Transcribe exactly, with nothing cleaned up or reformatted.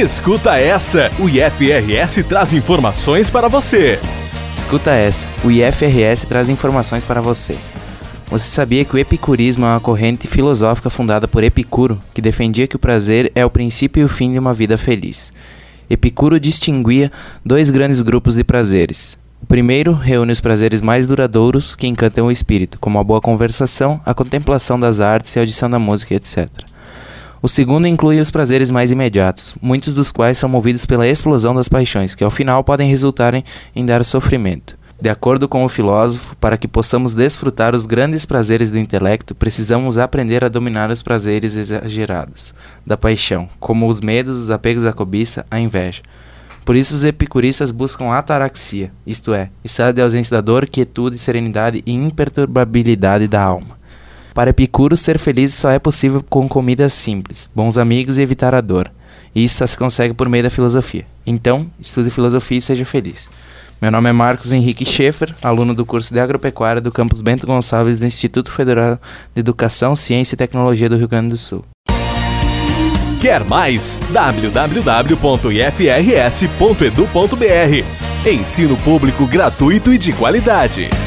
Escuta essa, o I F R S traz informações para você. Escuta essa, o I F R S traz informações para você. Você sabia que o epicurismo é uma corrente filosófica fundada por Epicuro, que defendia que o prazer é o princípio e o fim de uma vida feliz. Epicuro distinguia dois grandes grupos de prazeres. O primeiro reúne os prazeres mais duradouros que encantam o espírito, como a boa conversação, a contemplação das artes e a audição da música, etcétera. O segundo inclui os prazeres mais imediatos, muitos dos quais são movidos pela explosão das paixões, que ao final podem resultar em, em dar sofrimento. De acordo com o filósofo, para que possamos desfrutar os grandes prazeres do intelecto, precisamos aprender a dominar os prazeres exagerados da paixão, como os medos, os apegos à cobiça, a inveja. Por isso os epicuristas buscam ataraxia, isto é, estado de ausência da dor, quietude, serenidade e imperturbabilidade da alma. Para Epicuro, ser feliz só é possível com comida simples, bons amigos e evitar a dor. E isso só se consegue por meio da filosofia. Então, estude filosofia e seja feliz. Meu nome é Marcos Henrique Schaefer, aluno do curso de Agropecuária do campus Bento Gonçalves do Instituto Federal de Educação, Ciência e Tecnologia do Rio Grande do Sul. Quer mais? w w w ponto i f r s ponto e d u ponto b r. Ensino público gratuito e de qualidade.